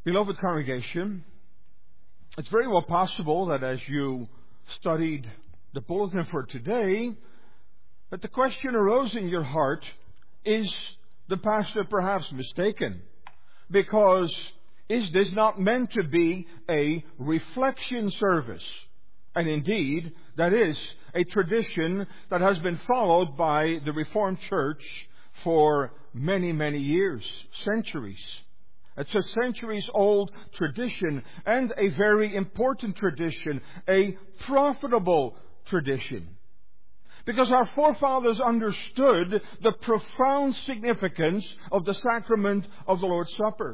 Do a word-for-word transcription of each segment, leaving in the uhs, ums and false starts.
Beloved congregation, it's very well possible that as you studied the bulletin for today, that the question arose in your heart, is the pastor perhaps mistaken? Because is this not meant to be a reflection service? And indeed, that is a tradition that has been followed by the Reformed Church for many, many years, centuries. It's a centuries-old tradition and a very important tradition, a profitable tradition. Because our forefathers understood the profound significance of the sacrament of the Lord's Supper.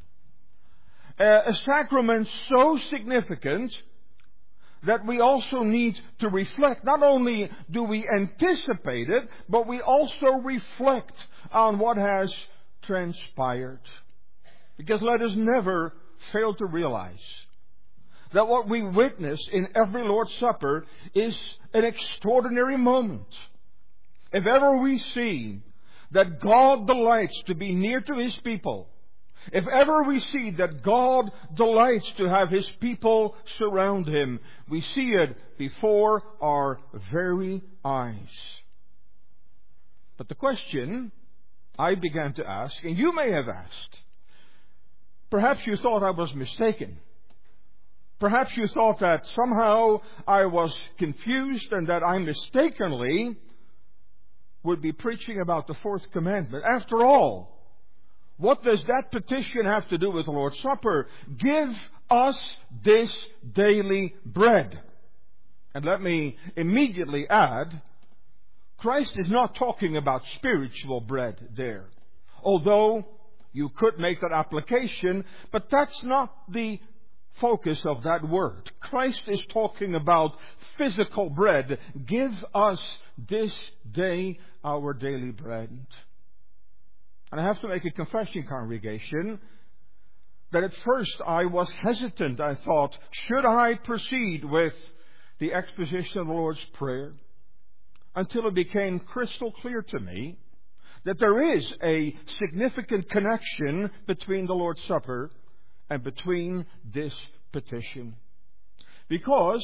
A sacrament so significant that we also need to reflect. Not only do we anticipate it, but we also reflect on what has transpired. Because let us never fail to realize that what we witness in every Lord's Supper is an extraordinary moment. If ever we see that God delights to be near to His people, if ever we see that God delights to have His people surround Him, we see it before our very eyes. But the question I began to ask, and you may have asked, perhaps you thought I was mistaken. Perhaps you thought that somehow I was confused and that I mistakenly would be preaching about the fourth commandment. After all, what does that petition have to do with the Lord's Supper? Give us this daily bread. And let me immediately add, Christ is not talking about spiritual bread there. Although you could make that application, but that's not the focus of that word. Christ is talking about physical bread. Give us this day our daily bread. And I have to make a confession, congregation, that at first I was hesitant. I thought, should I proceed with the exposition of the Lord's Prayer? Until it became crystal clear to me that there is a significant connection between the Lord's Supper and between this petition. Because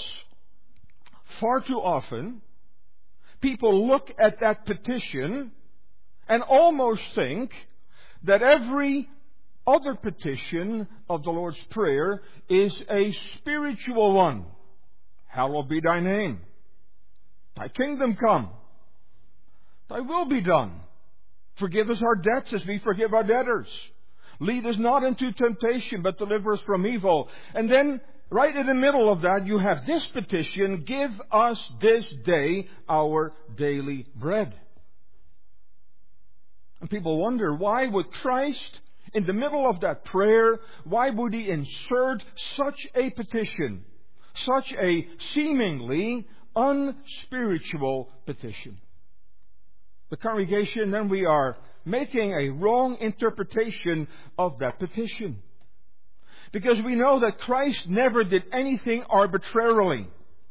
far too often people look at that petition and almost think that every other petition of the Lord's Prayer is a spiritual one. Hallowed be thy name. Thy kingdom come. Thy will be done. Forgive us our debts as we forgive our debtors. Lead us not into temptation, but deliver us from evil. And then, right in the middle of that, you have this petition, give us this day our daily bread. And people wonder, why would Christ, in the middle of that prayer, why would He insert such a petition? Such a seemingly unspiritual petition? The congregation, then we are making a wrong interpretation of that petition. Because we know that Christ never did anything arbitrarily.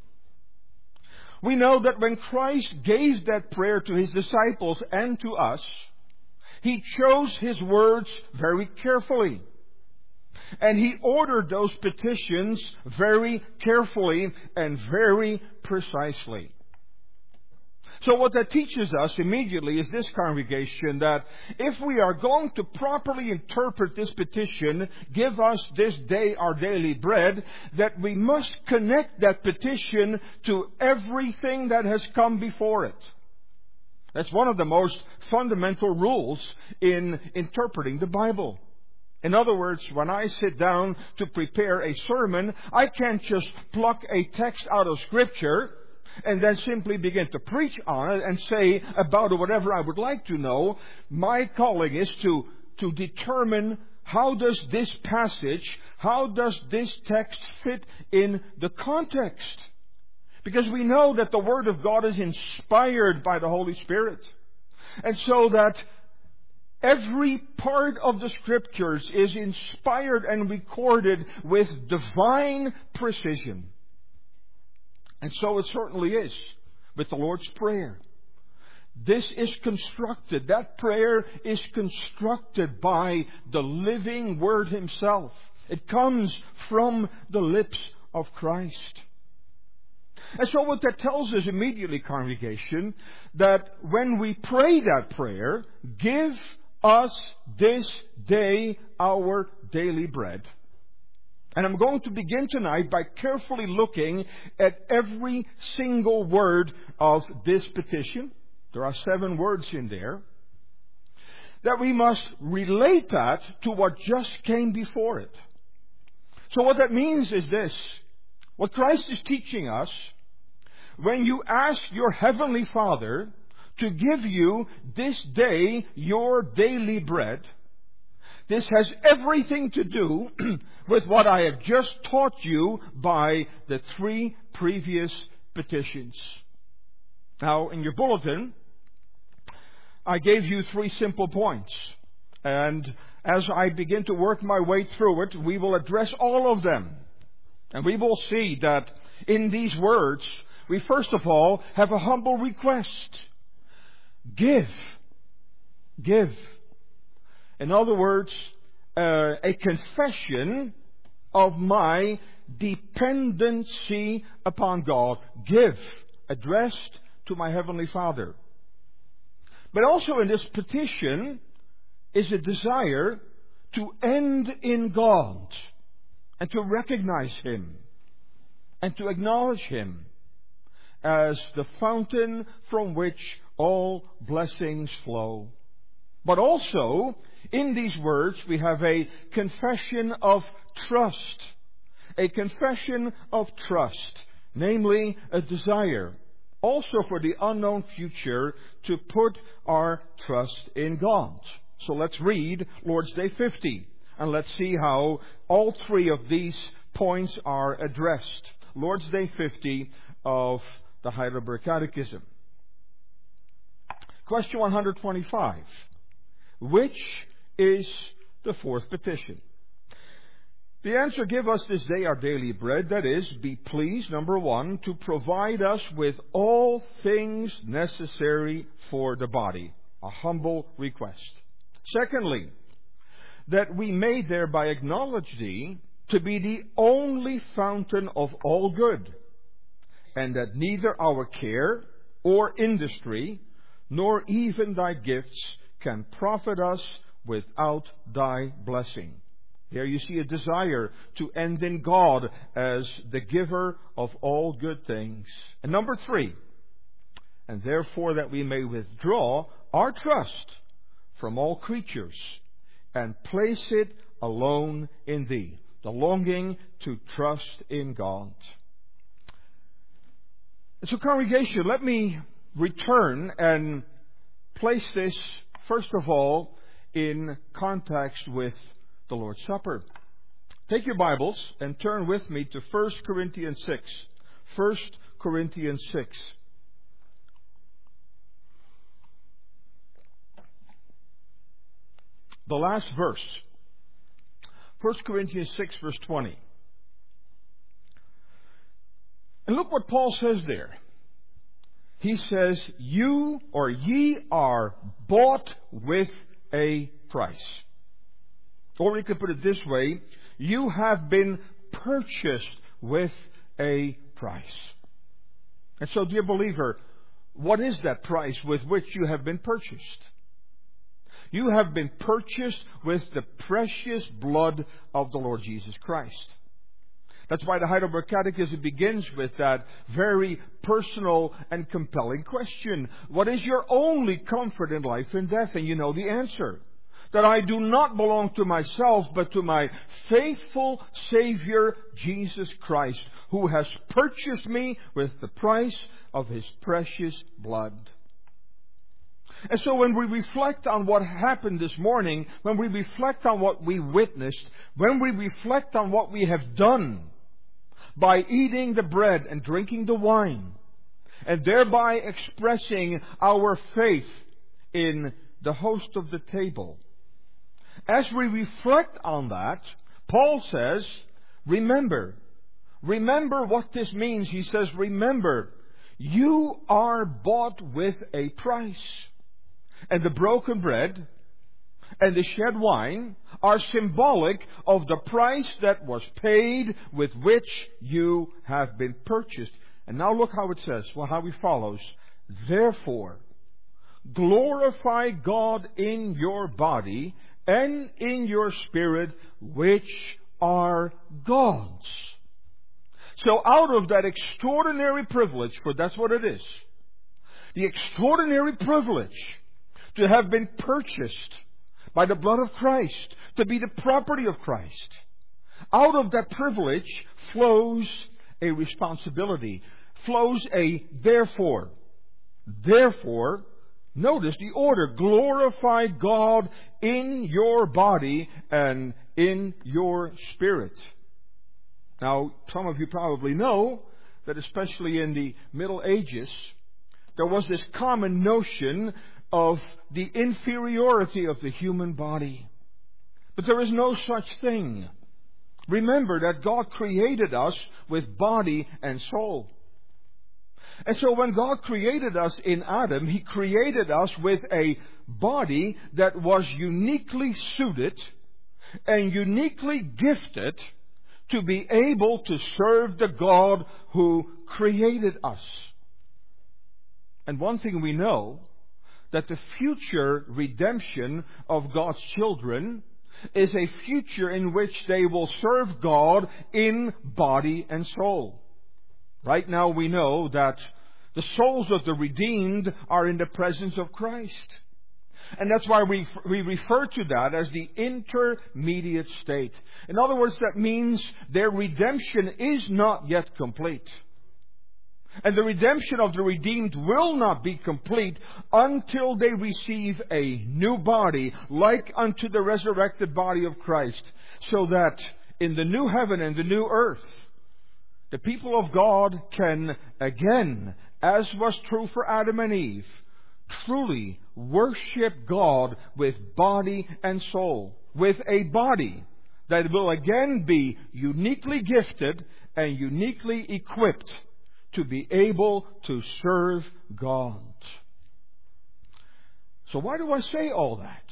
We know that when Christ gave that prayer to His disciples and to us, He chose His words very carefully. And He ordered those petitions very carefully and very precisely. So what that teaches us immediately is this, congregation, that if we are going to properly interpret this petition, give us this day our daily bread, that we must connect that petition to everything that has come before it. That's one of the most fundamental rules in interpreting the Bible. In other words, when I sit down to prepare a sermon, I can't just pluck a text out of Scripture and then simply begin to preach on it and say about it whatever I would like to know. My calling is to, to determine how does this passage, how does this text fit in the context. Because we know that the Word of God is inspired by the Holy Spirit. And so that every part of the Scriptures is inspired and recorded with divine precision. And so it certainly is with the Lord's Prayer. This is constructed, that prayer is constructed by the living Word Himself. It comes from the lips of Christ. And so what that tells us immediately, congregation, that when we pray that prayer, give us this day our daily bread. And I'm going to begin tonight by carefully looking at every single word of this petition. There are seven words in there. That we must relate that to what just came before it. So what that means is this. What Christ is teaching us, when you ask your Heavenly Father to give you this day your daily bread, this has everything to do with what I have just taught you by the three previous petitions. Now, in your bulletin, I gave you three simple points. And as I begin to work my way through it, we will address all of them. And we will see that in these words, we first of all have a humble request. Give. Give. In other words, uh, a confession of my dependency upon God. Give. Addressed to my Heavenly Father. But also in this petition is a desire to end in God and to recognize Him and to acknowledge Him as the fountain from which all blessings flow. But also, in these words, we have a confession of trust. A confession of trust, namely a desire, also for the unknown future, to put our trust in God. So let's read Lord's Day fifty, and let's see how all three of these points are addressed. Lord's Day fifty of the Heidelberg Catechism. Question one hundred twenty-five. Which is the fourth petition? The answer, give us this day our daily bread. That is, be pleased, number one, to provide us with all things necessary for the body. A humble request. Secondly, that we may thereby acknowledge Thee to be the only fountain of all good, and that neither our care or industry, nor even Thy gifts, can profit us without Thy blessing. Here you see a desire to end in God as the giver of all good things. And number three, and therefore that we may withdraw our trust from all creatures and place it alone in Thee. The longing to trust in God. So congregation, let me return and place this, first of all, in context with the Lord's Supper. Take your Bibles and turn with me to First Corinthians six. First Corinthians six. The last verse. First Corinthians six, verse twenty. And look what Paul says there. He says, you or ye are bought with a price. Or we could put it this way, you have been purchased with a price. And so, dear believer, what is that price with which you have been purchased? You have been purchased with the precious blood of the Lord Jesus Christ. That's why the Heidelberg Catechism begins with that very personal and compelling question. What is your only comfort in life and death? And you know the answer. That I do not belong to myself, but to my faithful Savior, Jesus Christ, who has purchased me with the price of His precious blood. And so when we reflect on what happened this morning, when we reflect on what we witnessed, when we reflect on what we have done by eating the bread and drinking the wine, and thereby expressing our faith in the host of the table, as we reflect on that, Paul says, remember. Remember what this means. He says, remember, you are bought with a price. And the broken bread and the shed wine are symbolic of the price that was paid with which you have been purchased. And now look how it says, well, how it follows. Therefore, glorify God in your body and in your spirit, which are God's. So out of that extraordinary privilege, for that's what it is, the extraordinary privilege to have been purchased by the blood of Christ, to be the property of Christ, out of that privilege flows a responsibility, flows a therefore. Therefore, notice the order, glorify God in your body and in your spirit. Now, some of you probably know that especially in the Middle Ages, there was this common notion of the inferiority of the human body. But there is no such thing. Remember that God created us with body and soul. And so when God created us in Adam, He created us with a body that was uniquely suited and uniquely gifted to be able to serve the God who created us. And one thing we know, that the future redemption of God's children is a future in which they will serve God in body and soul. Right now we know that the souls of the redeemed are in the presence of Christ. And that's why we, we refer to that as the intermediate state. In other words, that means their redemption is not yet complete. And the redemption of the redeemed will not be complete until they receive a new body, like unto the resurrected body of Christ, so that in the new heaven and the new earth, the people of God can again, as was true for Adam and Eve, truly worship God with body and soul, with a body that will again be uniquely gifted and uniquely equipped to be able to serve God. So why do I say all that?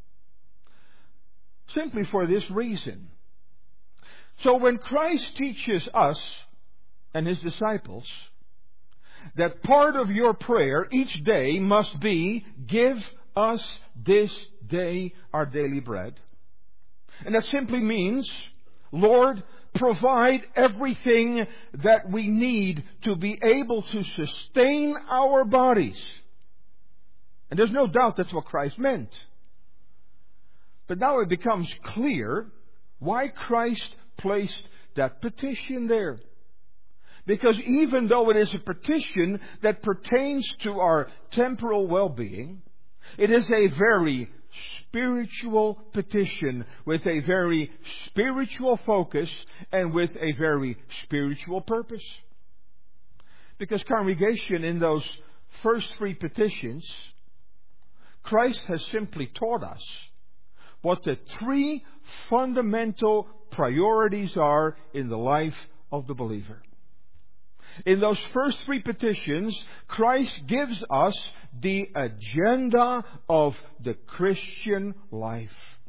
Simply for this reason. So when Christ teaches us and His disciples that part of your prayer each day must be, give us this day our daily bread. And that simply means, Lord, provide everything that we need to be able to sustain our bodies. And there's no doubt that's what Christ meant. But now it becomes clear why Christ placed that petition there. Because even though it is a petition that pertains to our temporal well-being, it is a very spiritual petition with a very spiritual focus and with a very spiritual purpose. Because congregation, in those first three petitions, Christ has simply taught us what the three fundamental priorities are in the life of the believer. In those first three petitions, Christ gives us the agenda of the Christian life.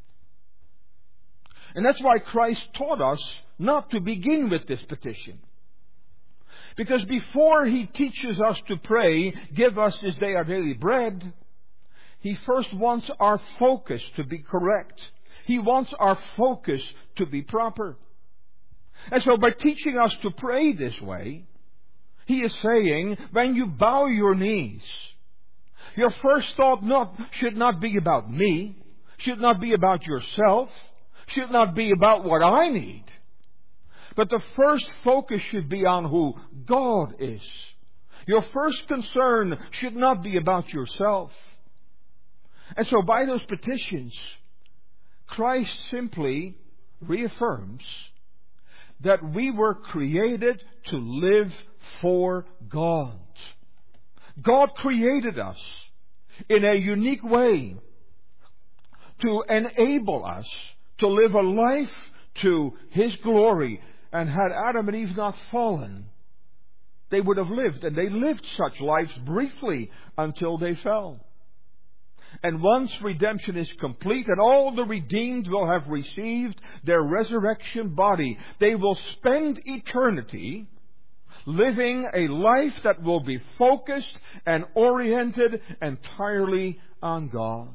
And that's why Christ taught us not to begin with this petition. Because before He teaches us to pray, give us this day our daily bread, He first wants our focus to be correct. He wants our focus to be proper. And so by teaching us to pray this way, He is saying, when you bow your knees, your first thought not, should not be about me, should not be about yourself, should not be about what I need. But the first focus should be on who God is. Your first concern should not be about yourself. And so by those petitions, Christ simply reaffirms that we were created to live for God. God created us in a unique way to enable us to live a life to His glory. And had Adam and Eve not fallen, they would have lived. And they lived such lives briefly until they fell. And once redemption is complete and all the redeemed will have received their resurrection body, they will spend eternity living a life that will be focused and oriented entirely on God.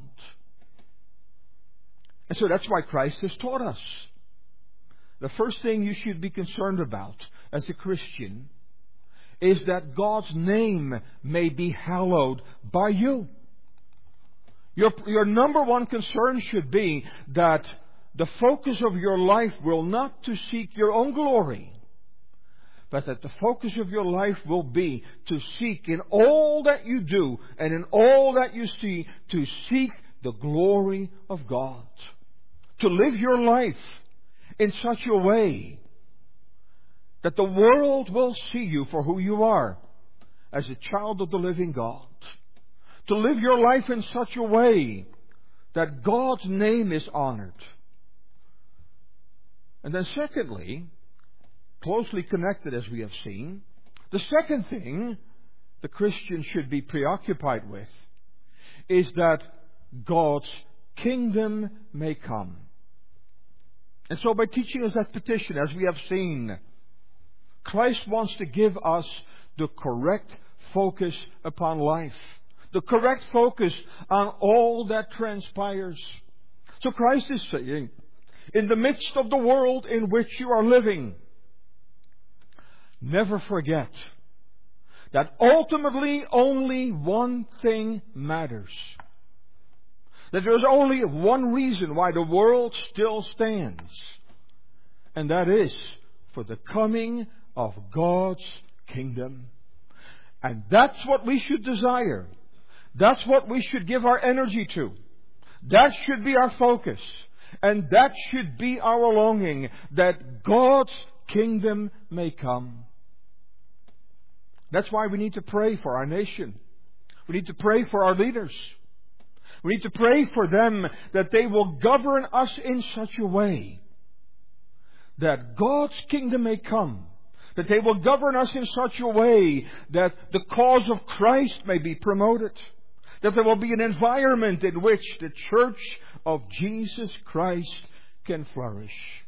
And so that's why Christ has taught us. The first thing you should be concerned about as a Christian is that God's name may be hallowed by you. Your, your number one concern should be that the focus of your life will not to seek your own glory, but that the focus of your life will be to seek in all that you do and in all that you see, to seek the glory of God. To live your life in such a way that the world will see you for who you are, as a child of the living God. To live your life in such a way that God's name is honored. And then secondly, closely connected as we have seen, the second thing the Christian should be preoccupied with is that God's kingdom may come. And so by teaching us that petition, as we have seen, Christ wants to give us the correct focus upon life. The correct focus on all that transpires. So Christ is saying, in the midst of the world in which you are living, never forget that ultimately only one thing matters. That there is only one reason why the world still stands. And that is for the coming of God's kingdom. And that's what we should desire. That's what we should give our energy to. That should be our focus. And that should be our longing, that God's kingdom may come. That's why we need to pray for our nation. We need to pray for our leaders. We need to pray for them that they will govern us in such a way that God's kingdom may come. That they will govern us in such a way that the cause of Christ may be promoted. That there will be an environment in which the church of Jesus Christ can flourish.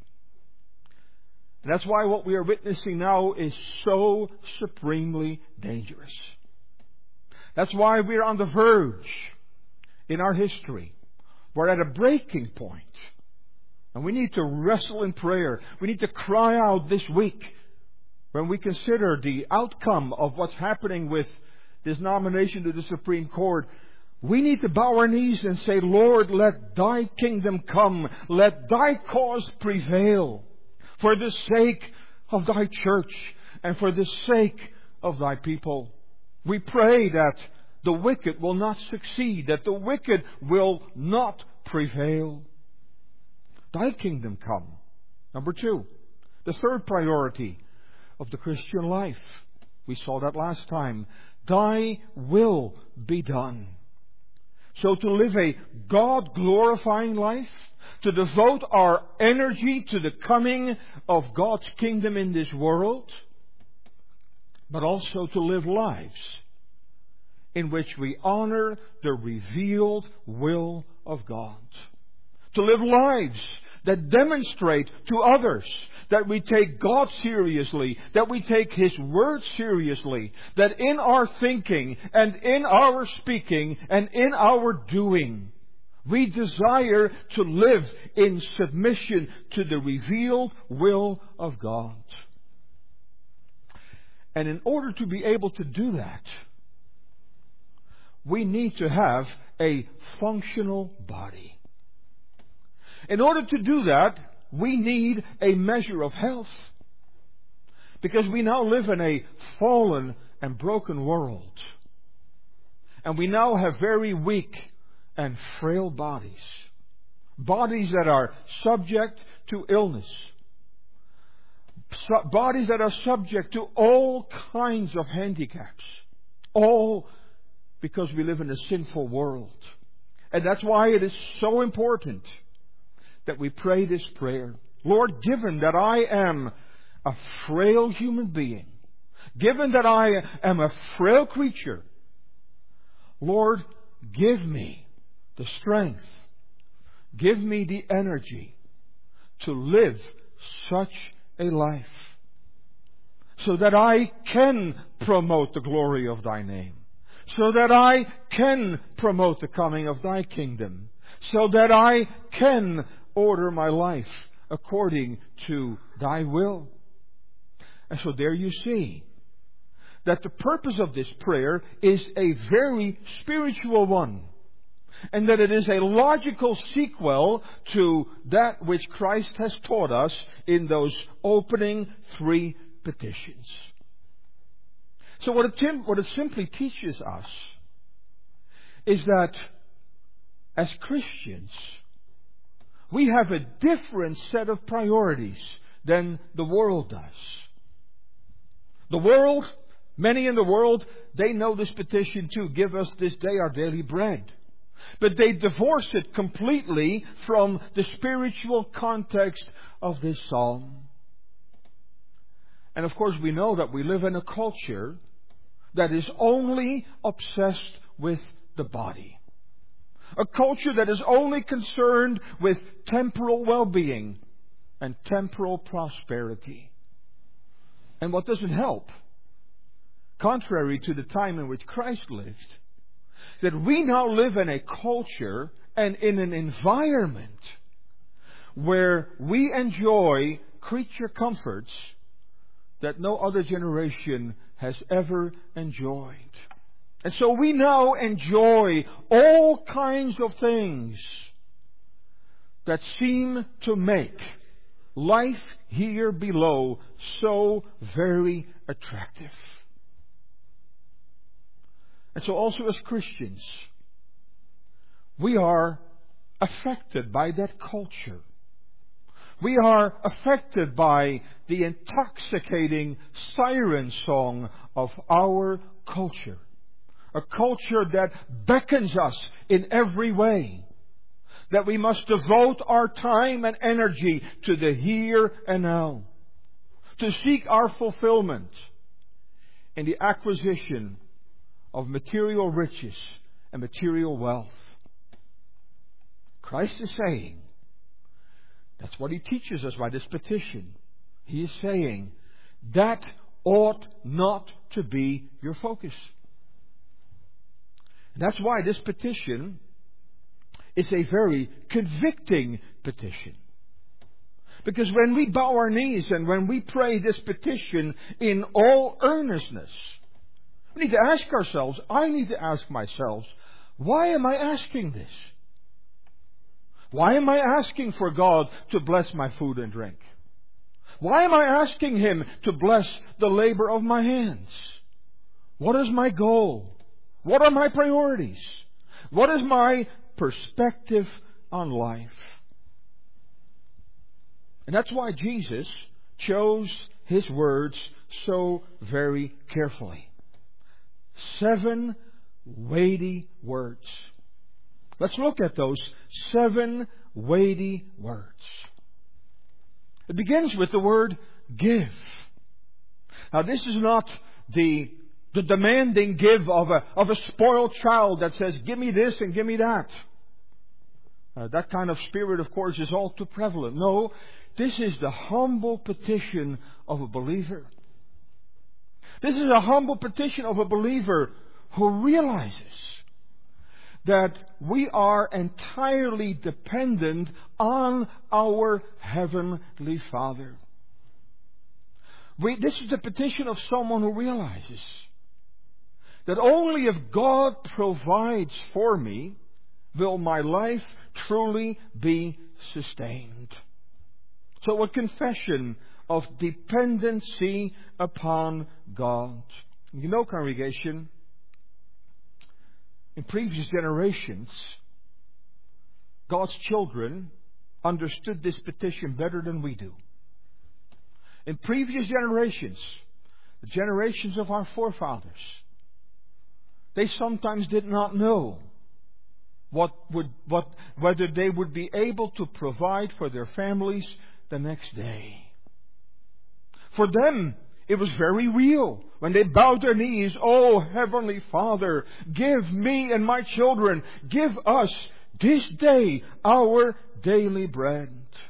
And that's why what we are witnessing now is so supremely dangerous. That's why we are on the verge in our history. We're at a breaking point. And we need to wrestle in prayer. We need to cry out this week when we consider the outcome of what's happening with this nomination to the Supreme Court. We need to bow our knees and say, Lord, let Thy kingdom come. Let Thy cause prevail for the sake of Thy church and for the sake of Thy people. We pray that the wicked will not succeed, that the wicked will not prevail. Thy kingdom come. Number two, the third priority of the Christian life. We saw that last time. Thy will be done. So to live a God-glorifying life, to devote our energy to the coming of God's kingdom in this world, but also to live lives in which we honor the revealed will of God. To live lives that demonstrate to others that we take God seriously, that we take His Word seriously, that in our thinking and in our speaking and in our doing, we desire to live in submission to the revealed will of God. And in order to be able to do that, we need to have a functional body. In order to do that, we need a measure of health. Because we now live in a fallen and broken world. And we now have very weak and frail bodies. Bodies that are subject to illness. Su- bodies that are subject to all kinds of handicaps. All because we live in a sinful world. And that's why it is so important that we pray this prayer. Lord, given that I am a frail human being, given that I am a frail creature, Lord, give me the strength, give me the energy to live such a life, so that I can promote the glory of Thy name, so that I can promote the coming of Thy kingdom, so that I can order my life according to Thy will. And so there you see that the purpose of this prayer is a very spiritual one, and that it is a logical sequel to that which Christ has taught us in those opening three petitions. So what it, what it simply teaches us is that as Christians, we have a different set of priorities than the world does. The world, many in the world, they know this petition too. Give us this day our daily bread. But they divorce it completely from the spiritual context of this psalm. And of course we know that we live in a culture that is only obsessed with the body. A culture that is only concerned with temporal well-being and temporal prosperity. And what doesn't help, contrary to the time in which Christ lived, that we now live in a culture and in an environment where we enjoy creature comforts that no other generation has ever enjoyed. And so we now enjoy all kinds of things that seem to make life here below so very attractive. And so also as Christians, we are affected by that culture. We are affected by the intoxicating siren song of our culture. A culture that beckons us in every way. That we must devote our time and energy to the here and now. To seek our fulfillment in the acquisition of material riches and material wealth. Christ is saying, that's what He teaches us by this petition. He is saying, that ought not to be your focus. And that's why this petition is a very convicting petition. Because when we bow our knees and when we pray this petition in all earnestness, we need to ask ourselves, I need to ask myself, why am I asking this? Why am I asking for God to bless my food and drink? Why am I asking Him to bless the labor of my hands? What is my goal? What are my priorities? What is my perspective on life? And that's why Jesus chose His words so very carefully. Seven weighty words. Let's look at those seven weighty words. It begins with the word give. Now this is not the, the demanding give of a, of a spoiled child that says, give me this and give me that. Uh, that kind of spirit, of course, is all too prevalent. No, this is the humble petition of a believer. This is a humble petition of a believer who realizes that we are entirely dependent on our Heavenly Father. We, this is the petition of someone who realizes that only if God provides for me will my life truly be sustained. So a confession of dependency upon God. You know, congregation, in previous generations, God's children understood this petition better than we do. In previous generations, the generations of our forefathers, they sometimes did not know what would, what, whether they would be able to provide for their families the next day. For them, it was very real. When they bowed their knees, oh Heavenly Father, give me and my children, give us this day our daily bread.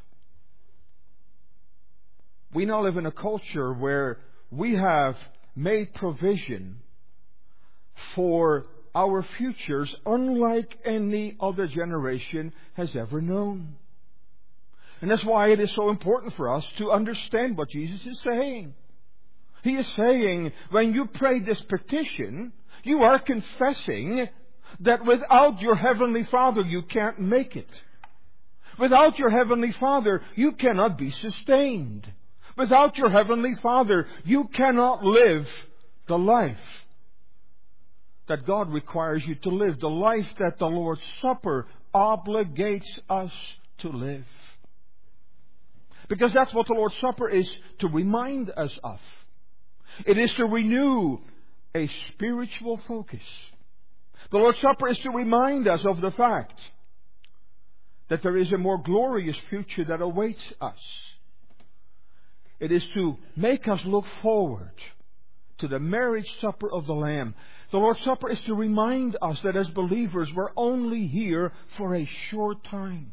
We now live in a culture where we have made provision for our futures unlike any other generation has ever known. And that's why it is so important for us to understand what Jesus is saying. He is saying, when you pray this petition, you are confessing that without your Heavenly Father you can't make it. Without your Heavenly Father you cannot be sustained. Without your Heavenly Father you cannot live the life that God requires you to live. The life that the Lord's Supper obligates us to live. Because that's what the Lord's Supper is to remind us of. It is to renew a spiritual focus. The Lord's Supper is to remind us of the fact that there is a more glorious future that awaits us. It is to make us look forward to the marriage supper of the Lamb. The Lord's Supper is to remind us that as believers we're only here for a short time.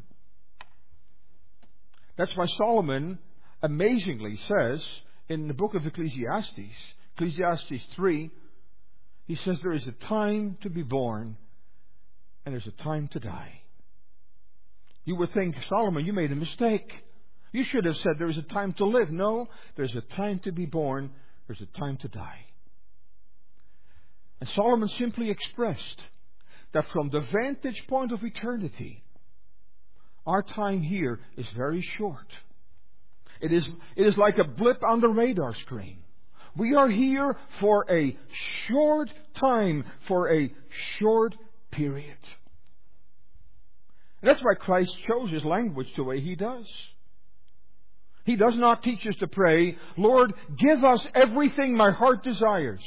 That's why Solomon amazingly says in the book of Ecclesiastes, Ecclesiastes three, he says there is a time to be born and there's a time to die. You would think, Solomon, you made a mistake. You should have said there is a time to live. No, there's a time to be born, there's a time to die. And Solomon simply expressed that from the vantage point of eternity, our time here is very short. It is, it is like a blip on the radar screen. We are here for a short time, for a short period. And that's why Christ chose His language the way He does. He does not teach us to pray, Lord, give us everything my heart desires.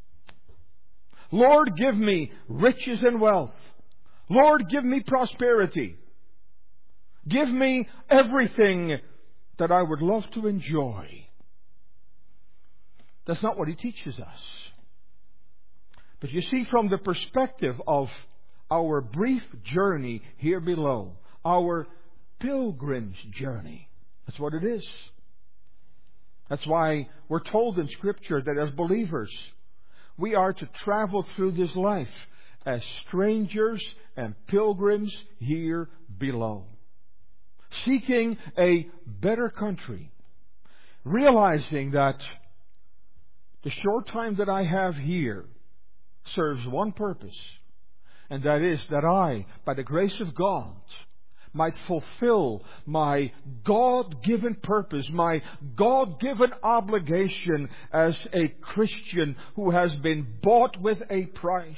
Lord, give me riches and wealth. Lord, give me prosperity. Give me everything that I would love to enjoy. That's not what He teaches us. But you see, from the perspective of our brief journey here below, our pilgrim's journey, that's what it is. That's why we're told in Scripture that as believers, we are to travel through this life as strangers and pilgrims here below, seeking a better country, realizing that the short time that I have here serves one purpose, and that is that I, by the grace of God, might fulfill my God-given purpose, my God-given obligation as a Christian who has been bought with a price.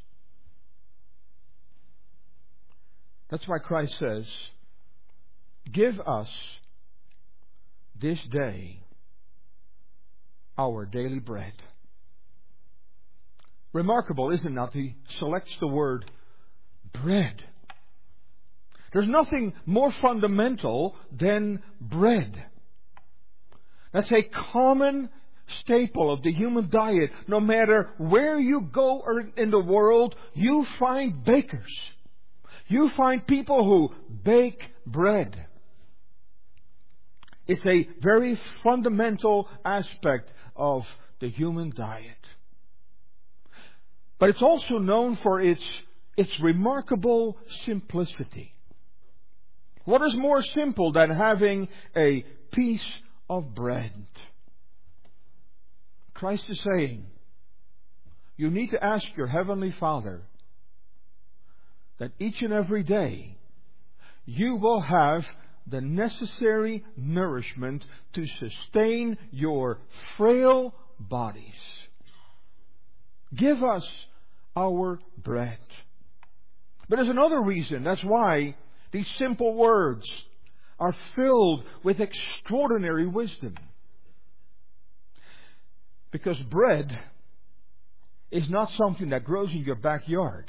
That's why Christ says, give us this day our daily bread. Remarkable, isn't it, that He selects the word bread. There's nothing more fundamental than bread. That's a common staple of the human diet. No matter where you go in the world, you find bakers. You find people who bake bread. It's a very fundamental aspect of the human diet. But it's also known for its, its remarkable simplicity. What is more simple than having a piece of bread? Christ is saying, you need to ask your Heavenly Father that each and every day you will have the necessary nourishment to sustain your frail bodies. Give us our bread. But there's another reason. That's why these simple words are filled with extraordinary wisdom. Because bread is not something that grows in your backyard.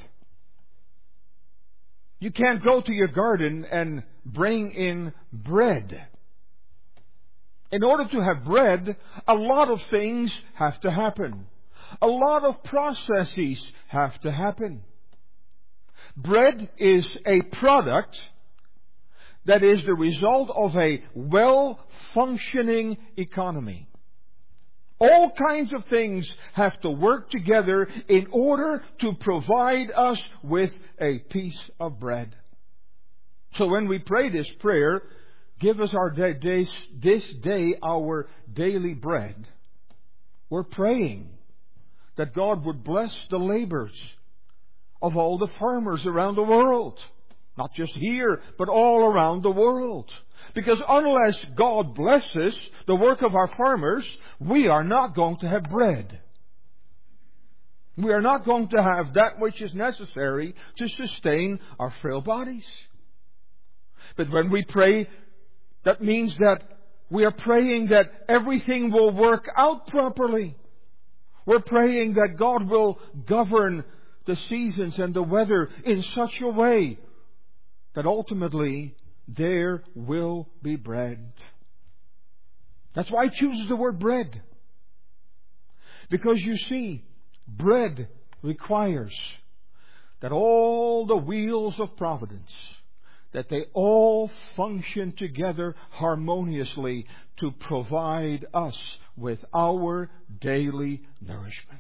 You can't go to your garden and bring in bread. In order to have bread, a lot of things have to happen. A lot of processes have to happen. Bread is a product that is the result of a well-functioning economy. All kinds of things have to work together in order to provide us with a piece of bread. So when we pray this prayer, give us our day, days, this day our daily bread, we're praying that God would bless the labors of all the farmers around the world. Not just here, but all around the world. Because unless God blesses the work of our farmers, we are not going to have bread. We are not going to have that which is necessary to sustain our frail bodies. But when we pray, that means that we are praying that everything will work out properly. We're praying that God will govern the seasons and the weather in such a way that ultimately there will be bread. That's why he chooses the word bread. Because you see, bread requires that all the wheels of providence, that they all function together harmoniously to provide us with our daily nourishment.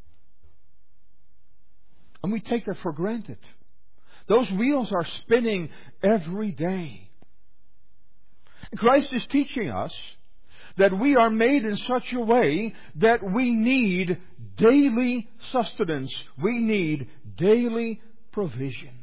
And we take that for granted. Those wheels are spinning every day. Christ is teaching us that we are made in such a way that we need daily sustenance. We need daily provision.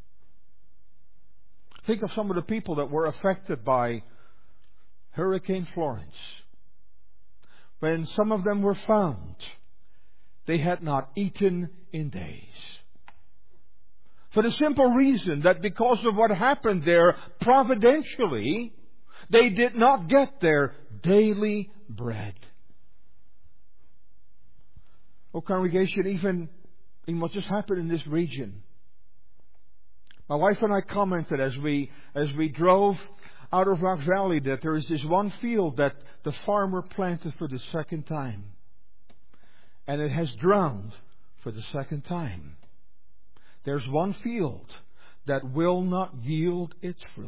Think of some of the people that were affected by Hurricane Florence. When some of them were found, they had not eaten in days. For the simple reason that because of what happened there, providentially, they did not get their daily bread. Oh, congregation, even in what just happened in this region, my wife and I commented as we as we drove out of Rock Valley that there is this one field that the farmer planted for the second time, and it has drowned for the second time. There's one field that will not yield its fruit.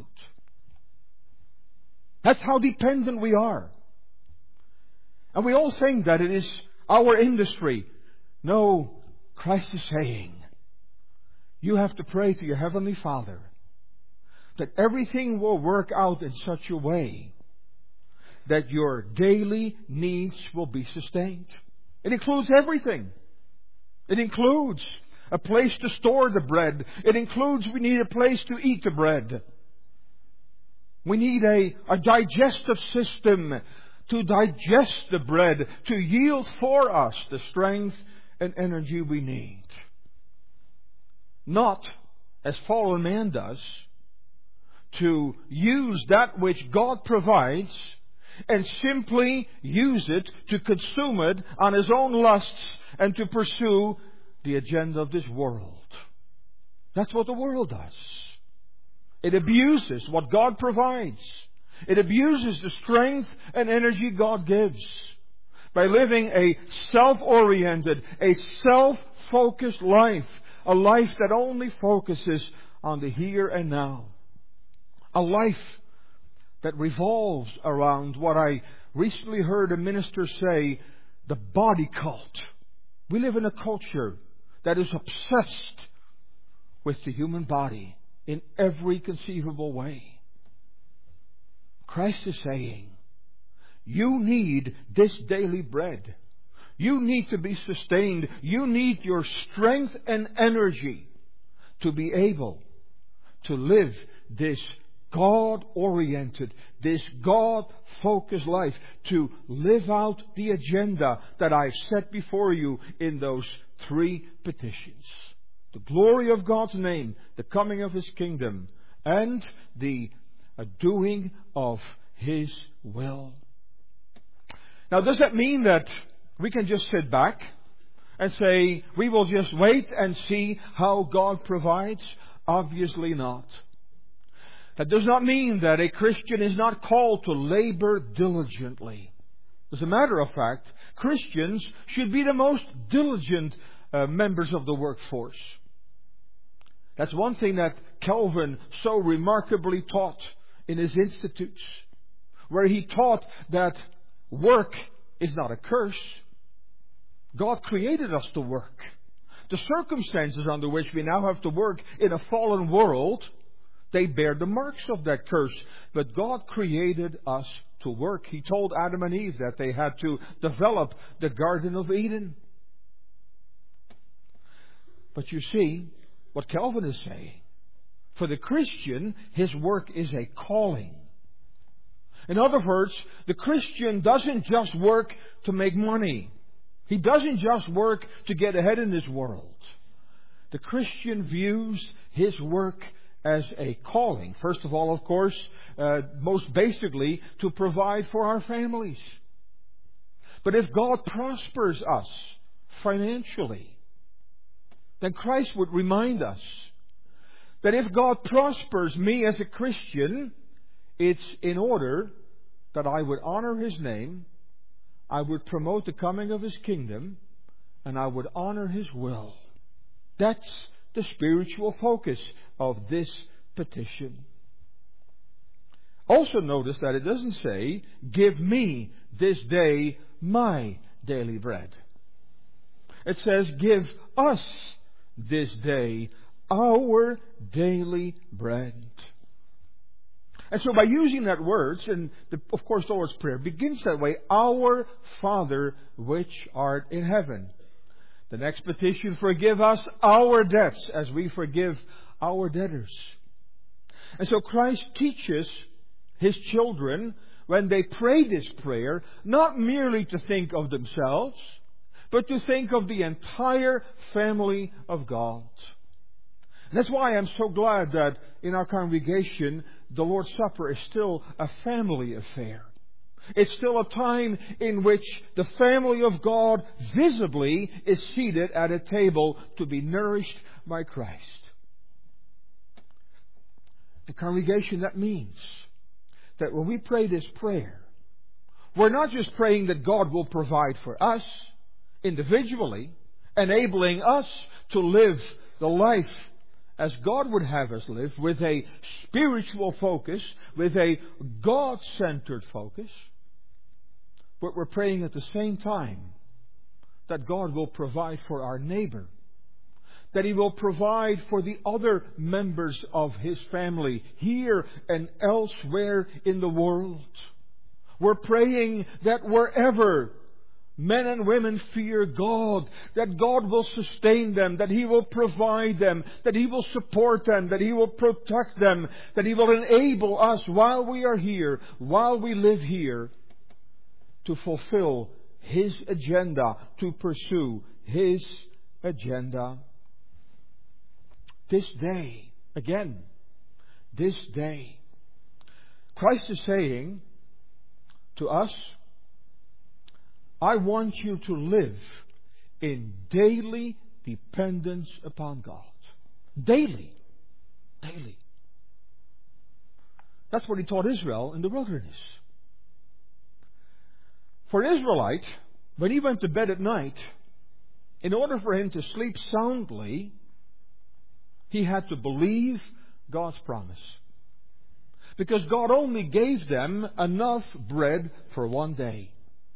That's how dependent we are. And we all think that it is our industry. No, Christ is saying, you have to pray to your Heavenly Father that everything will work out in such a way that your daily needs will be sustained. It includes everything. It includes a place to store the bread. It includes we need a place to eat the bread. We need a, a digestive system to digest the bread, to yield for us the strength and energy we need. Not, as fallen man does, to use that which God provides and simply use it to consume it on his own lusts and to pursue the agenda of this world. That's what the world does. It abuses what God provides. It abuses the strength and energy God gives by living a self-oriented, a self-focused life, a life that only focuses on the here and now. A life that revolves around what I recently heard a minister say, the body cult. We live in a culture that is obsessed with the human body in every conceivable way. Christ is saying, you need this daily bread. You need to be sustained. You need your strength and energy to be able to live this God-oriented, this God-focused life, to live out the agenda that I've set before you in those three petitions. The glory of God's name, the coming of His kingdom, and the doing of His will. Now, does that mean that we can just sit back and say, we will just wait and see how God provides? Obviously not. That does not mean that a Christian is not called to labor diligently. As a matter of fact, Christians should be the most diligent uh, members of the workforce. That's one thing that Calvin so remarkably taught in his Institutes, where he taught that work is not a curse. God created us to work. The circumstances under which we now have to work in a fallen world, they bear the marks of that curse. But God created us to work. He told Adam and Eve that they had to develop the Garden of Eden. But you see, what Calvin is saying, for the Christian, his work is a calling. In other words, the Christian doesn't just work to make money. He doesn't just work to get ahead in this world. The Christian views his work as a calling. First of all, of course, uh, most basically, to provide for our families. But if God prospers us financially, then Christ would remind us that if God prospers me as a Christian, it's in order that I would honor His name, I would promote the coming of His kingdom, and I would honor His will. That's the spiritual focus of this petition. Also notice that it doesn't say, give me this day my daily bread. It says, give us this day our daily bread. And so by using that word, and the, of course the Lord's Prayer begins that way, our Father which art in heaven. The next petition, forgive us our debts as we forgive our debtors. And so Christ teaches His children, when they pray this prayer, not merely to think of themselves, but to think of the entire family of God. And that's why I'm so glad that in our congregation, the Lord's Supper is still a family affair. It's still a time in which the family of God visibly is seated at a table to be nourished by Christ. The congregation, that means that when we pray this prayer, we're not just praying that God will provide for us individually, enabling us to live the life as God would have us live, with a spiritual focus, with a God-centered focus. But we're praying at the same time that God will provide for our neighbor, that He will provide for the other members of His family here and elsewhere in the world. We're praying that wherever men and women fear God, that God will sustain them, that He will provide them, that He will support them, that He will protect them, that He will enable us while we are here, while we live here, to fulfill His agenda, to pursue His agenda. This day, again, this day, Christ is saying to us, I want you to live in daily dependence upon God. Daily. Daily. That's what He taught Israel in the wilderness. For an Israelite, when he went to bed at night, in order for him to sleep soundly, he had to believe God's promise. Because God only gave them enough bread for one day.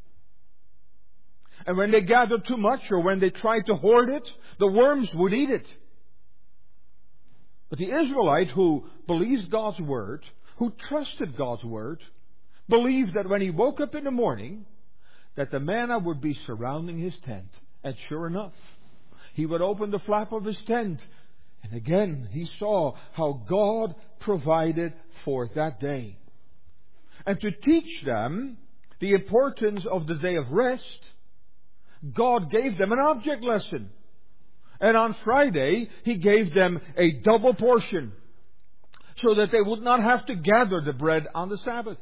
And when they gathered too much, or when they tried to hoard it, the worms would eat it. But the Israelite who believed God's word, who trusted God's word, believed that when he woke up in the morning, that the manna would be surrounding his tent. And sure enough, he would open the flap of his tent, and again he saw how God provided for that day. And to teach them the importance of the day of rest, God gave them an object lesson. And on Friday, He gave them a double portion, so that they would not have to gather the bread on the Sabbath.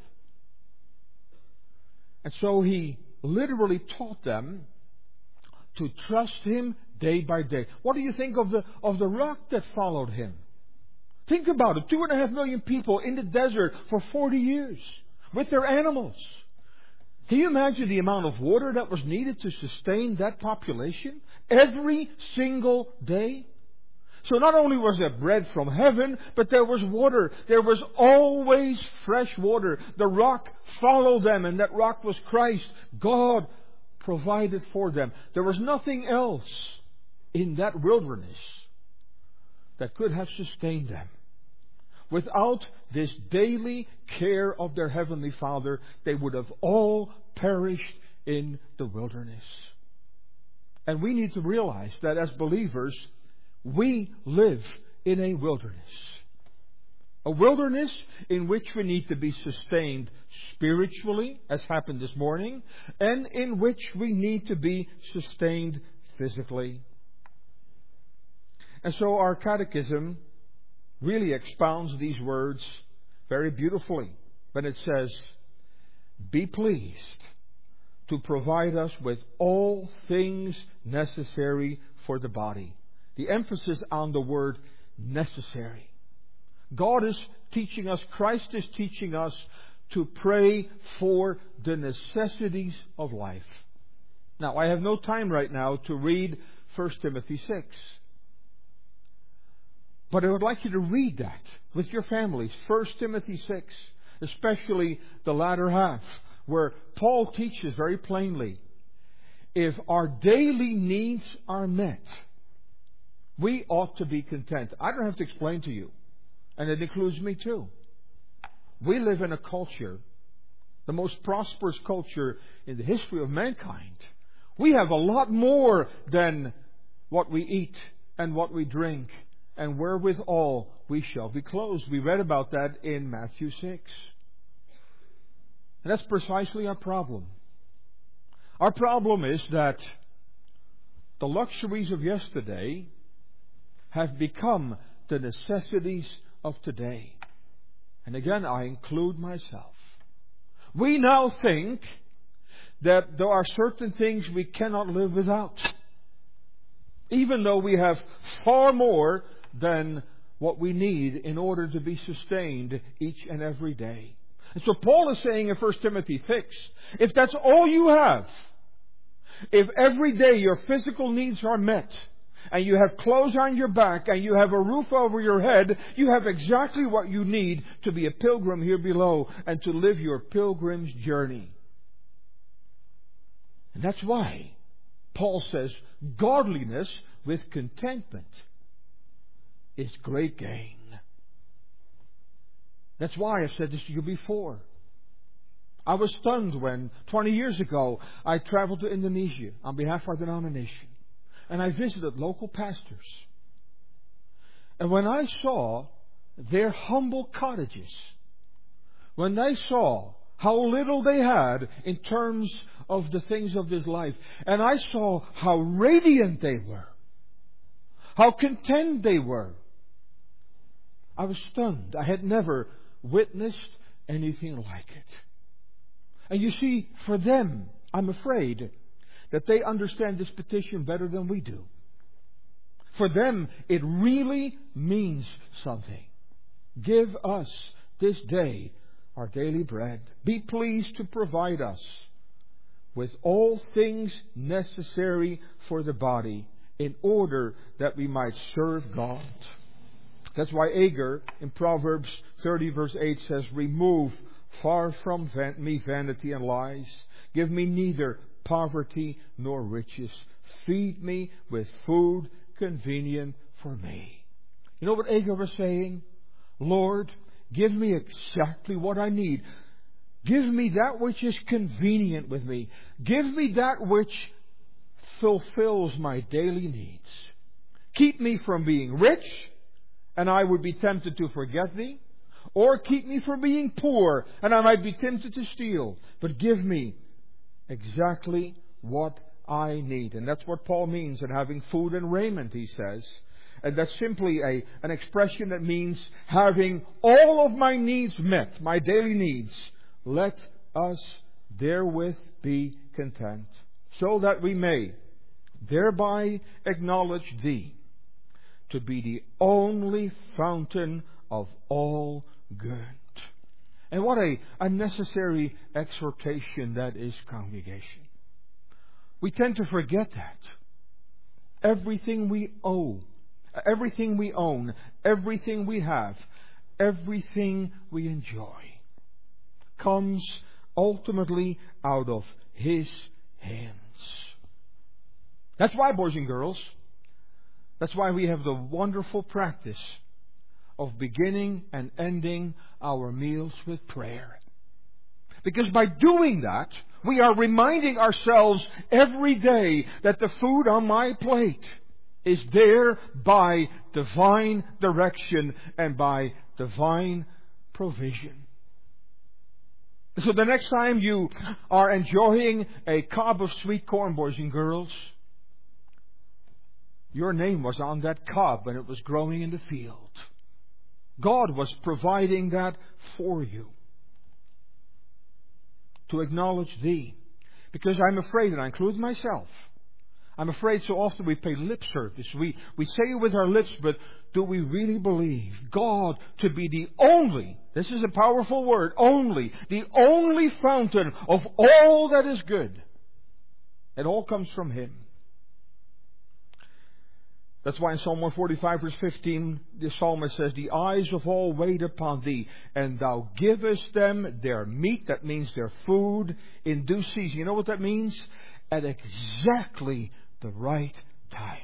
And so He literally taught them to trust Him day by day. What do you think of the, of the rock that followed Him? Think about it. Two and a half million people in the desert for forty years with their animals. Can you imagine the amount of water that was needed to sustain that population every single day? So not only was there bread from heaven, but there was water. There was always fresh water. The rock followed them, and that rock was Christ. God provided for them. There was nothing else in that wilderness that could have sustained them. Without this daily care of their Heavenly Father, they would have all perished in the wilderness. And we need to realize that as believers, we live in a wilderness. A wilderness in which we need to be sustained spiritually, as happened this morning, and in which we need to be sustained physically. And so our catechism really expounds these words very beautifully when it says, "Be pleased to provide us with all things necessary for the body." The emphasis on the word necessary. God is teaching us, Christ is teaching us to pray for the necessities of life. Now, I have no time right now to read First Timothy six. But I would like you to read that with your families. First Timothy six, especially the latter half, where Paul teaches very plainly, if our daily needs are met, we ought to be content. I don't have to explain to you, and it includes me too. We live in a culture, the most prosperous culture in the history of mankind. We have a lot more than what we eat and what we drink, and wherewithal we shall be clothed. We read about that in Matthew six. And that's precisely our problem. Our problem is that the luxuries of yesterday have become the necessities of today. And again, I include myself. We now think that there are certain things we cannot live without, even though we have far more than what we need in order to be sustained each and every day. And so Paul is saying in First Timothy six, if that's all you have, if every day your physical needs are met, and you have clothes on your back, and you have a roof over your head, you have exactly what you need to be a pilgrim here below and to live your pilgrim's journey. And that's why Paul says godliness with contentment is great gain. That's why I've said this to you before. I was stunned when twenty years ago I traveled to Indonesia on behalf of our denomination. And I visited local pastors. And when I saw their humble cottages, when I saw how little they had in terms of the things of this life, and I saw how radiant they were, how content they were, I was stunned. I had never witnessed anything like it. And you see, for them, I'm afraid that they understand this petition better than we do. For them, it really means something. Give us this day our daily bread. Be pleased to provide us with all things necessary for the body in order that we might serve God. That's why Agur in Proverbs thirty verse eight says, remove far from me vanity and lies. Give me neither poverty nor riches. Feed me with food convenient for me. You know what Agur was saying? Lord, give me exactly what I need. Give me that which is convenient with me. Give me that which fulfills my daily needs. Keep me from being rich, and I would be tempted to forget thee. Or keep me from being poor, and I might be tempted to steal. But give me exactly what I need. And that's what Paul means in having food and raiment, he says. And that's simply a, an expression that means having all of my needs met, my daily needs. Let us therewith be content, so that we may thereby acknowledge Thee to be the only fountain of all good. And what a, a necessary exhortation that is, congregation. We tend to forget that. Everything we owe, everything we own, everything we have, everything we enjoy comes ultimately out of His hands. That's why, boys and girls, that's why we have the wonderful practice of beginning and ending our meals with prayer. Because by doing that, we are reminding ourselves every day that the food on my plate is there by divine direction and by divine provision. So the next time you are enjoying a cob of sweet corn, boys and girls, your name was on that cob when it was growing in the field. God was providing that for you. To acknowledge Thee. Because I'm afraid, and I include myself, I'm afraid so often we pay lip service. We, we say it with our lips, but do we really believe God to be the only, this is a powerful word, only, the only fountain of all that is good? It all comes from Him. That's why in Psalm one forty-five verse fifteen, the psalmist says, the eyes of all wait upon Thee, and Thou givest them their meat, that means their food, in due season. You know what that means? At exactly the right time.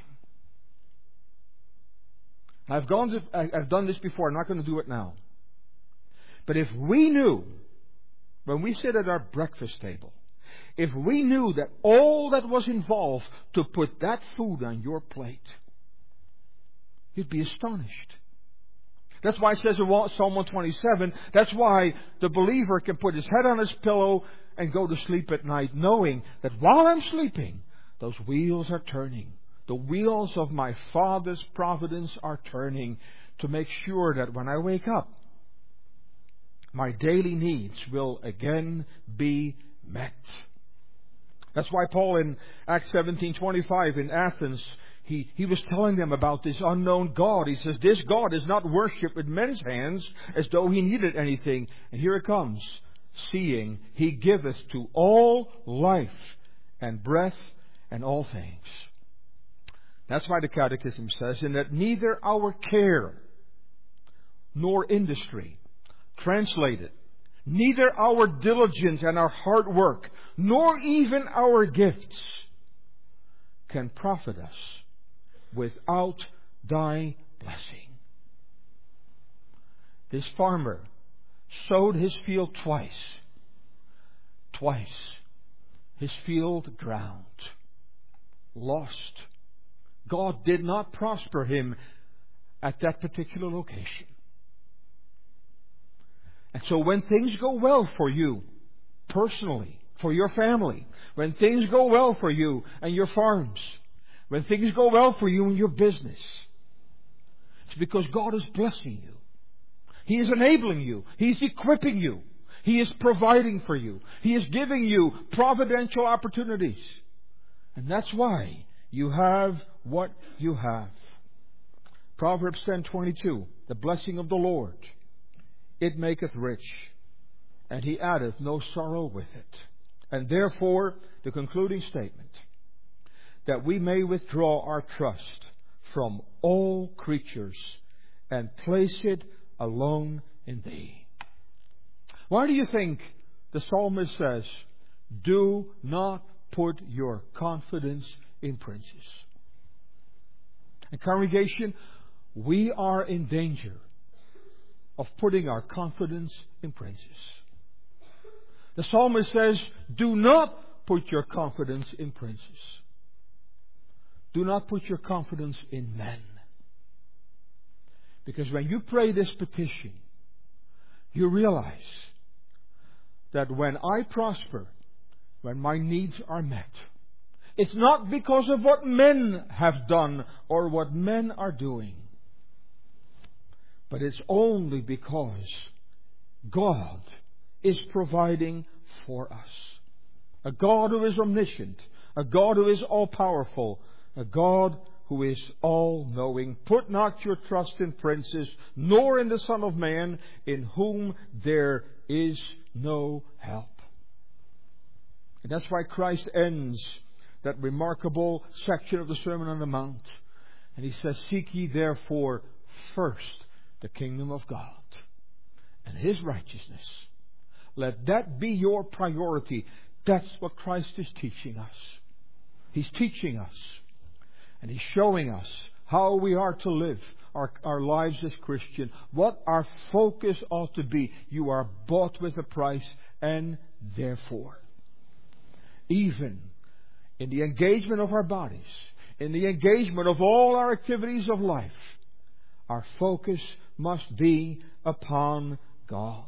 I've gone to, I've done this before, I'm not going to do it now. But if we knew, when we sit at our breakfast table, if we knew that all that was involved to put that food on your plate, you'd be astonished. That's why it says in Psalm one twenty-seven, that's why the believer can put his head on his pillow and go to sleep at night, knowing that while I'm sleeping, those wheels are turning. The wheels of my Father's providence are turning to make sure that when I wake up, my daily needs will again be met. That's why Paul in Acts seventeen twenty-five in Athens, He, he was telling them about this unknown God. He says, this God is not worshipped with men's hands as though He needed anything. And here it comes. Seeing He giveth to all life and breath and all things. That's why the Catechism says, in that neither our care nor industry, translated, neither our diligence and our hard work, nor even our gifts can profit us without Thy blessing. This farmer sowed his field twice. Twice. His field ground. Lost. God did not prosper him at that particular location. And so when things go well for you, personally, for your family, when things go well for you and your farms, when things go well for you in your business, it's because God is blessing you. He is enabling you. He's equipping you. He is providing for you. He is giving you providential opportunities. And that's why you have what you have. Proverbs ten twenty-two, the blessing of the Lord, it maketh rich, and He addeth no sorrow with it. And therefore, the concluding statement, that we may withdraw our trust from all creatures and place it alone in Thee. Why do you think the psalmist says, do not put your confidence in princes? And congregation, we are in danger of putting our confidence in princes. The psalmist says, do not put your confidence in princes. Do not put your confidence in men. Because when you pray this petition, you realize that when I prosper, when my needs are met, it's not because of what men have done or what men are doing, but it's only because God is providing for us. A God who is omniscient, a God who is all-powerful, a God who is all-knowing. Put not your trust in princes, nor in the Son of Man, in whom there is no help. And that's why Christ ends that remarkable section of the Sermon on the Mount. And He says, seek ye therefore first the kingdom of God and His righteousness. Let that be your priority. That's what Christ is teaching us. He's teaching us. And He's showing us how we are to live our, our lives as Christian. What our focus ought to be. You are bought with a price, and therefore, even in the engagement of our bodies, in the engagement of all our activities of life, our focus must be upon God.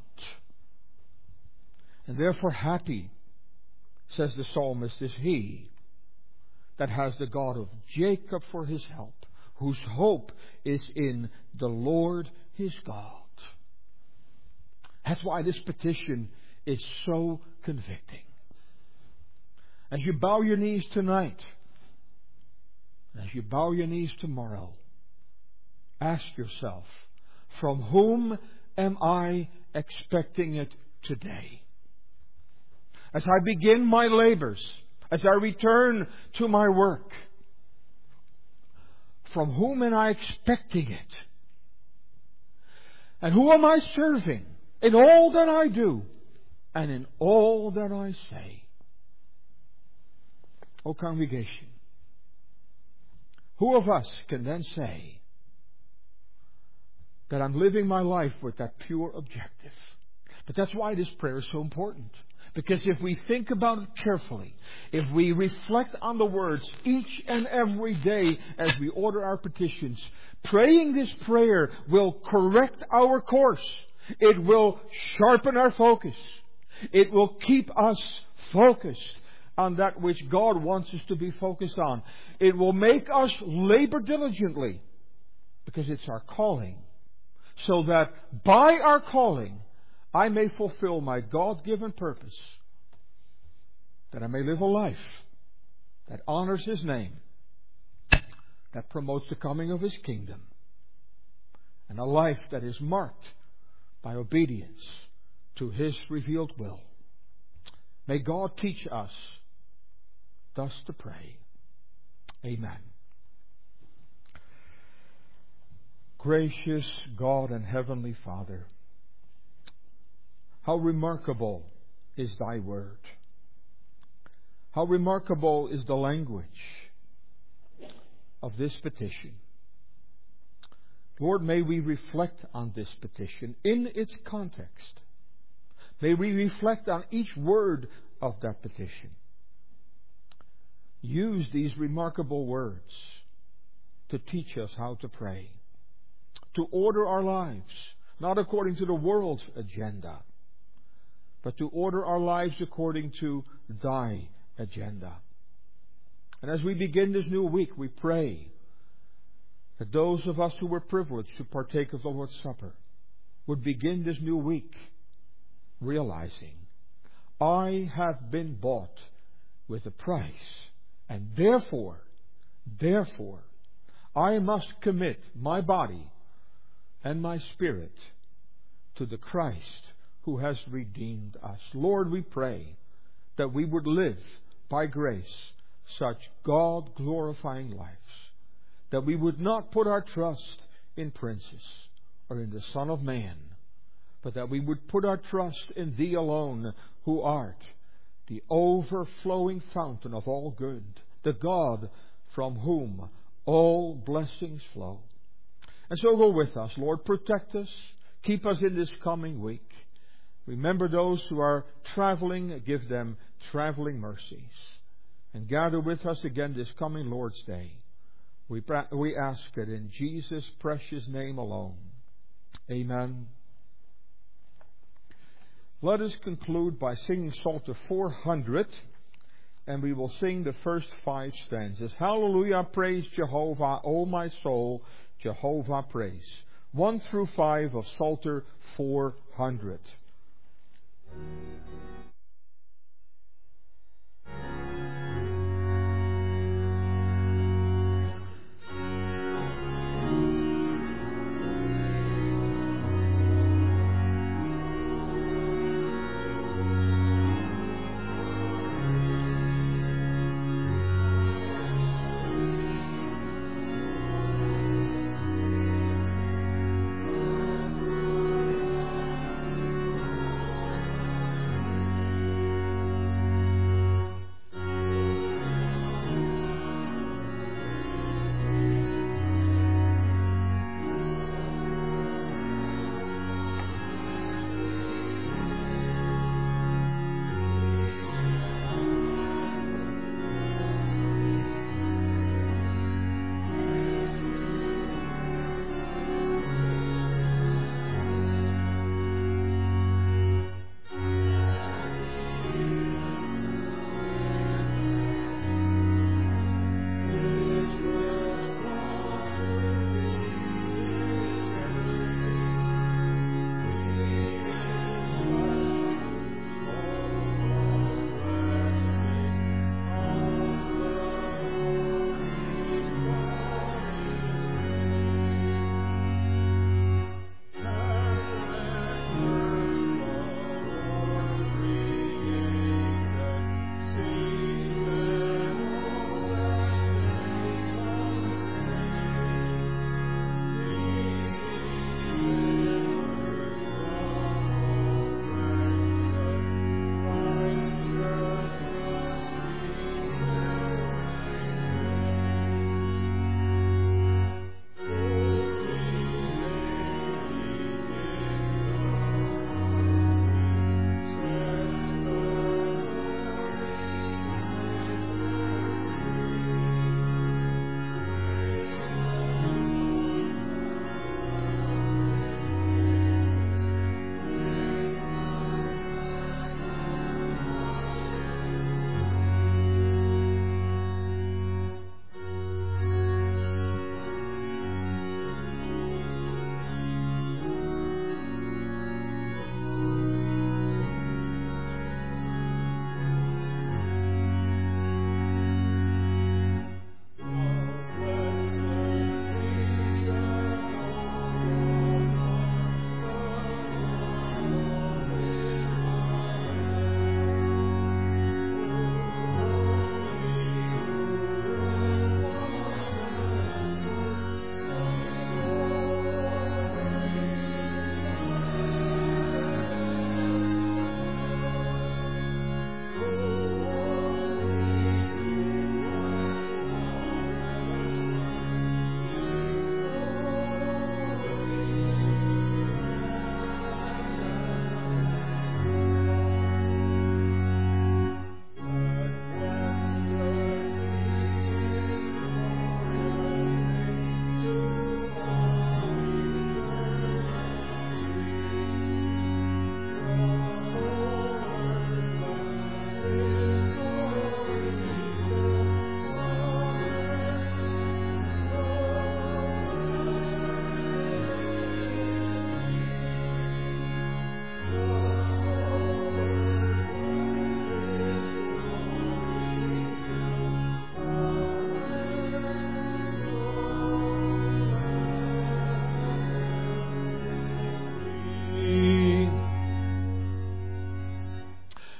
And therefore happy, says the psalmist, is he that has the God of Jacob for his help, whose hope is in the Lord his God. That's why this petition is so convicting. As you bow your knees tonight, as you bow your knees tomorrow, ask yourself, from whom am I expecting it today? As I begin my labors, as I return to my work, from whom am I expecting it? And who am I serving in all that I do and in all that I say? O congregation, who of us can then say that I'm living my life with that pure objective? But that's why this prayer is so important. Because if we think about it carefully, if we reflect on the words each and every day as we order our petitions, praying this prayer will correct our course. It will sharpen our focus. It will keep us focused on that which God wants us to be focused on. It will make us labor diligently, because it's our calling, so that by our calling I may fulfill my God-given purpose, that I may live a life that honors His name, that promotes the coming of His kingdom, and a life that is marked by obedience to His revealed will. May God teach us thus to pray. Amen. Gracious God and Heavenly Father, how remarkable is Thy word. How remarkable is the language of this petition. Lord, may we reflect on this petition in its context. May we reflect on each word of that petition. Use these remarkable words to teach us how to pray, to order our lives, not according to the world's agenda, but to order our lives according to Thy agenda. And as we begin this new week, we pray that those of us who were privileged to partake of the Lord's Supper would begin this new week realizing, I have been bought with a price, and therefore, therefore, I must commit my body and my spirit to the Christ who has redeemed us. Lord, we pray that we would live by grace such God-glorifying lives, that we would not put our trust in princes or in the Son of Man, but that we would put our trust in Thee alone, who art the overflowing fountain of all good, the God from whom all blessings flow. And so go with us, Lord. Protect us. Keep us in this coming week. Remember those who are traveling. Give them traveling mercies. And gather with us again this coming Lord's Day. We, pra- we ask it in Jesus' precious name alone. Amen. Let us conclude by singing Psalter four hundred. And we will sing the first five stanzas. Hallelujah, praise Jehovah, O my soul, Jehovah praise. One through five of Psalter four hundred.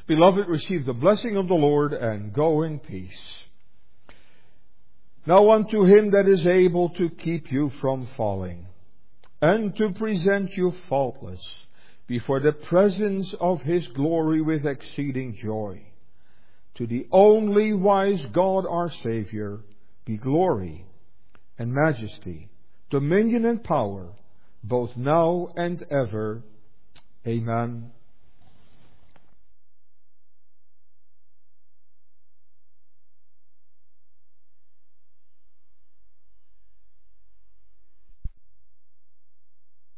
Beloved, receive the blessing of the Lord and go in peace. Now unto him that is able to keep you from falling, and to present you faultless before the presence of his glory with exceeding joy. To the only wise God our Savior be glory and majesty, dominion and power, both now and ever. Amen